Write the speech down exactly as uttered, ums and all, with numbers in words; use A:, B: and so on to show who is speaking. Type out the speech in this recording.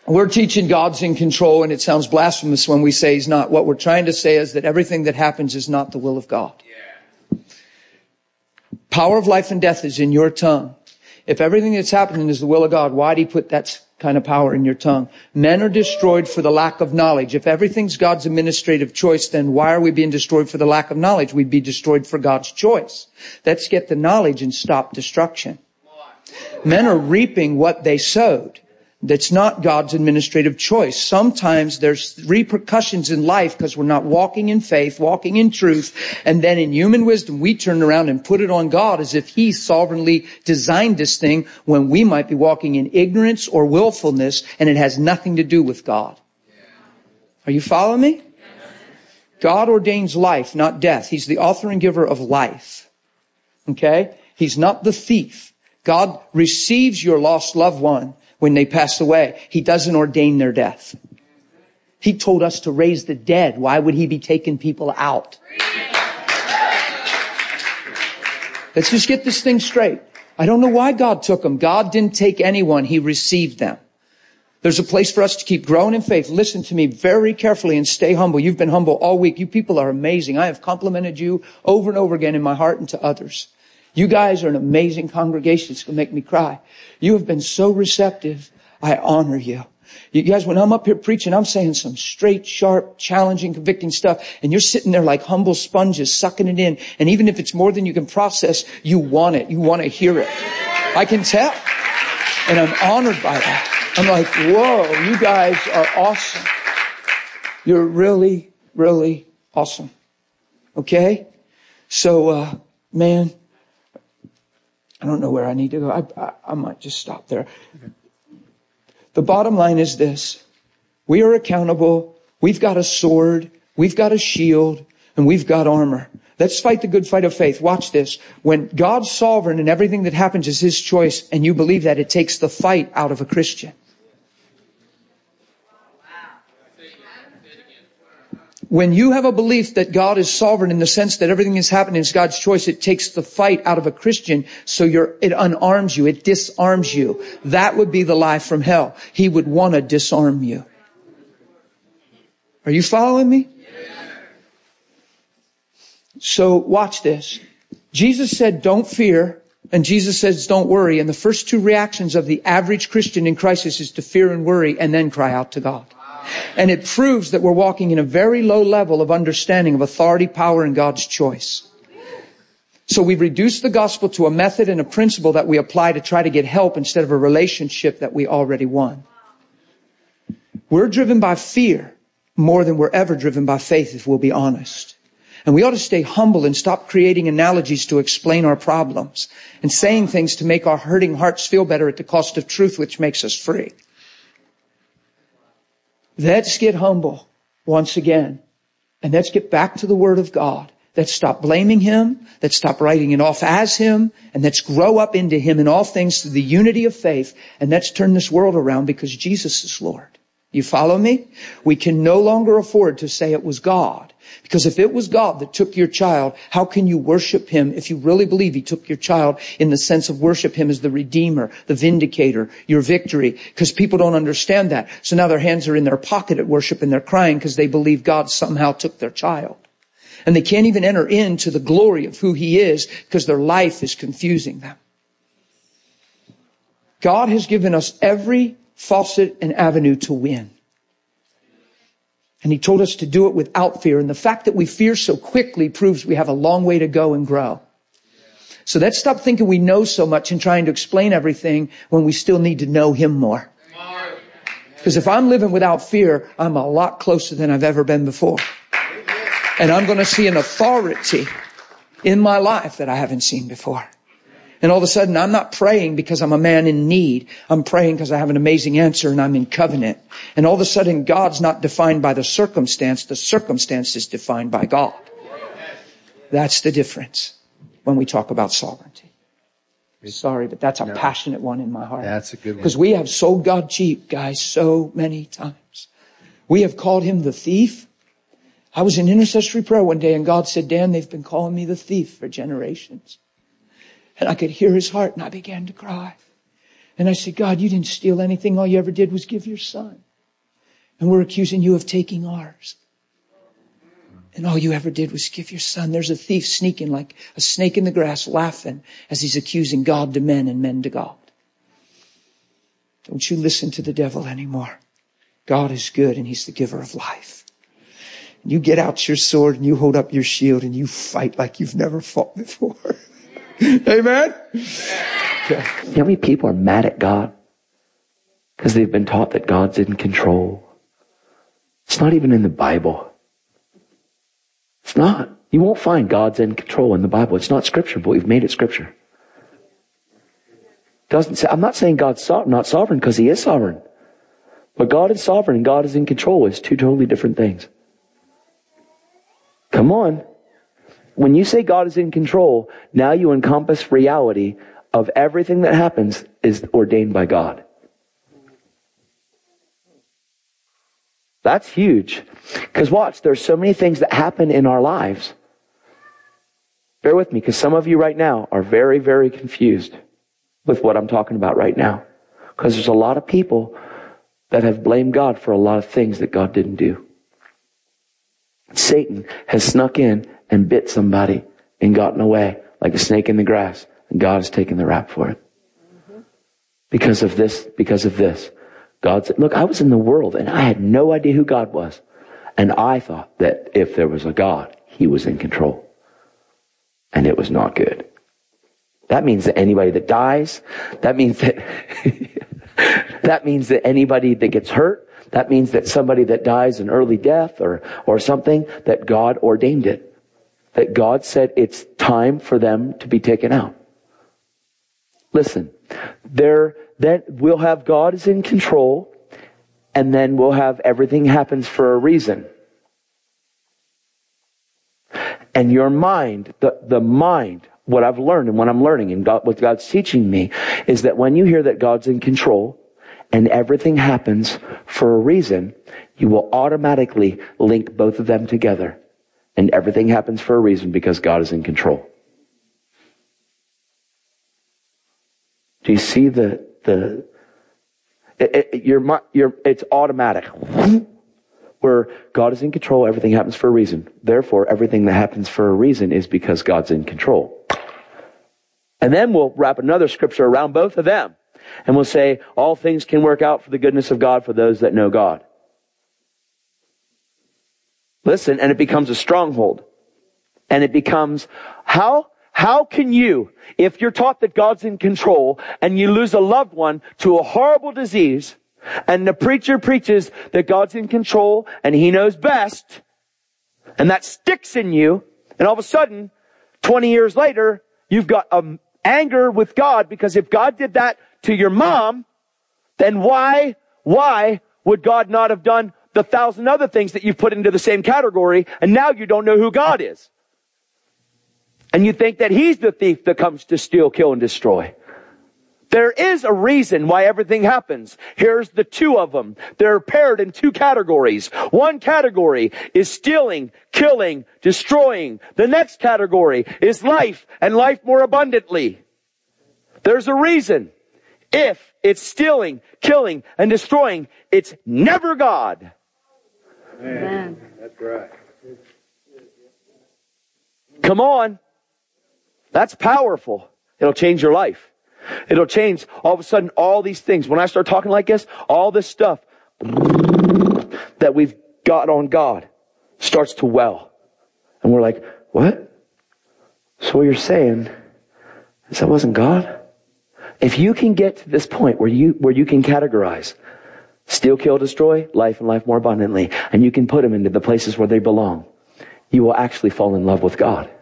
A: We're teaching God's in control, and it sounds blasphemous when we say He's not. What we're trying to say is that everything that happens is not the will of God. Yeah. Power of life and death is in your tongue. If everything that's happening is the will of God, why did He put that kind of power in your tongue? Men are destroyed for the lack of knowledge. If everything's God's administrative choice, then why are we being destroyed for the lack of knowledge? We'd be destroyed for God's choice. Let's get the knowledge and stop destruction. Men are reaping what they sowed. That's not God's administrative choice. Sometimes there's repercussions in life because we're not walking in faith, walking in truth. And then in human wisdom, we turn around and put it on God as if He sovereignly designed this thing when we might be walking in ignorance or willfulness, and it has nothing to do with God. Are you following me? God ordains life, not death. He's the author and giver of life. Okay? He's not the thief. God receives your lost loved one when they pass away. He doesn't ordain their death. He told us to raise the dead. Why would He be taking people out? Let's just get this thing straight. I don't know why God took them. God didn't take anyone. He received them. There's a place for us to keep growing in faith. Listen to me very carefully and stay humble. You've been humble all week. You people are amazing. I have complimented you over and over again in my heart and to others. You guys are an amazing congregation. It's going to make me cry. You have been so receptive. I honor you. You guys, when I'm up here preaching, I'm saying some straight, sharp, challenging, convicting stuff. And you're sitting there like humble sponges, sucking it in. And even if it's more than you can process, you want it. You want to hear it. I can tell. And I'm honored by that. I'm like, whoa, you guys are awesome. You're really, really awesome. Okay? So, uh, man, I don't know where I need to go. I, I, I might just stop there. Okay. The bottom line is this. We are accountable. We've got a sword. We've got a shield. And we've got armor. Let's fight the good fight of faith. Watch this. When God's sovereign and everything that happens is His choice, and you believe that, it takes the fight out of a Christian. When you have a belief that God is sovereign in the sense that everything is happening is God's choice, it takes the fight out of a Christian. So you're, it unarms you. It disarms you. That would be the lie from hell. He would want to disarm you. Are you following me? So watch this. Jesus said, don't fear. And Jesus says, don't worry. And the first two reactions of the average Christian in crisis is to fear and worry and then cry out to God. And it proves that we're walking in a very low level of understanding of authority, power, and God's choice. So we've reduced the gospel to a method and a principle that we apply to try to get help instead of a relationship that we already won. We're driven by fear more than we're ever driven by faith, if we'll be honest. And we ought to stay humble and stop creating analogies to explain our problems and saying things to make our hurting hearts feel better at the cost of truth, which makes us free. Let's get humble once again. And let's get back to the Word of God. Let's stop blaming Him. Let's stop writing it off as Him. And let's grow up into Him in all things through the unity of faith. And let's turn this world around because Jesus is Lord. You follow me? We can no longer afford to say it was God. Because if it was God that took your child, how can you worship Him if you really believe He took your child in the sense of worship Him as the Redeemer, the Vindicator, your victory? Because people don't understand that. So now their hands are in their pocket at worship and they're crying because they believe God somehow took their child. And they can't even enter into the glory of who He is because their life is confusing them. God has given us every faucet and avenue to win. And He told us to do it without fear. And the fact that we fear so quickly proves we have a long way to go and grow. So let's stop thinking we know so much and trying to explain everything when we still need to know Him more. Because if I'm living without fear, I'm a lot closer than I've ever been before. And I'm going to see an authority in my life that I haven't seen before. And all of a sudden, I'm not praying because I'm a man in need. I'm praying because I have an amazing answer and I'm in covenant. And all of a sudden, God's not defined by the circumstance. The circumstance is defined by God. That's the difference when we talk about sovereignty. Sorry, but that's a no. passionate one in my heart.
B: That's a good one.
A: Because we have sold God cheap, guys, so many times. We have called Him the thief. I was in intercessory prayer one day and God said, Dan, they've been calling me the thief for generations. And I could hear His heart and I began to cry. And I say, God, you didn't steal anything. All you ever did was give your son. And we're accusing you of taking ours. And all you ever did was give your son. There's a thief sneaking like a snake in the grass, laughing as he's accusing God to men and men to God. Don't you listen to the devil anymore. God is good and he's the giver of life. And you get out your sword and you hold up your shield and you fight like you've never fought before. Amen? Okay.
B: You know how many people are mad at God? Because they've been taught that God's in control. It's not even in the Bible. It's not. You won't find God's in control in the Bible. It's not scripture, but we've made it scripture. Doesn't say, I'm not saying God's so, not sovereign, because he is sovereign. But God is sovereign and God is in control. It's two totally different things. Come on. When you say God is in control, now you encompass reality of everything that happens is ordained by God. That's huge. Because watch, there's so many things that happen in our lives. Bear with me, because some of you right now are very, very confused with what I'm talking about right now. Because there's a lot of people that have blamed God for a lot of things that God didn't do. Satan has snuck in and bit somebody and gotten away like a snake in the grass. And God has taken the rap for it. Because of this, because of this. God said, look, I was in the world and I had no idea who God was. And I thought that if there was a God, he was in control. And it was not good. That means that anybody that dies, that means that, that means that anybody that gets hurt, that means that somebody that dies an early death or, or something, that God ordained it. That God said it's time for them to be taken out. Listen, there, then we'll have God is in control, and then we'll have everything happens for a reason. And your mind, the, the mind, what I've learned and what I'm learning and God, what God's teaching me is that when you hear that God's in control and everything happens for a reason, you will automatically link both of them together. And everything happens for a reason because God is in control. Do you see the, the, it, it, your, your, it's automatic. Where God is in control, everything happens for a reason. Therefore, everything that happens for a reason is because God's in control. And then we'll wrap another scripture around both of them. And we'll say, all things can work out for the goodness of God for those that know God. Listen, and it becomes a stronghold. And it becomes, how, how can you, if you're taught that God's in control and you lose a loved one to a horrible disease, and the preacher preaches that God's in control and he knows best, and that sticks in you, and all of a sudden, twenty years later, you've got um, anger with God, because if God did that to your mom, then why, why would God not have done the thousand other things that you've put into the same category, and now you don't know who God is? And you think that he's the thief that comes to steal, kill, and destroy. There is a reason why everything happens. Here's the two of them. They're paired in two categories. One category is stealing, killing, destroying. The next category is life, and life more abundantly. There's a reason. If it's stealing, killing, and destroying, it's never God.
C: Amen. That's right.
B: Come on. That's powerful. It'll change your life. It'll change all of a sudden all these things. When I start talking like this, all this stuff that we've got on God starts to well. And we're like, what? So what you're saying is that wasn't God? If you can get to this point where you, where you can categorize steal, kill, destroy, life and life more abundantly, and you can put them into the places where they belong, you will actually fall in love with God.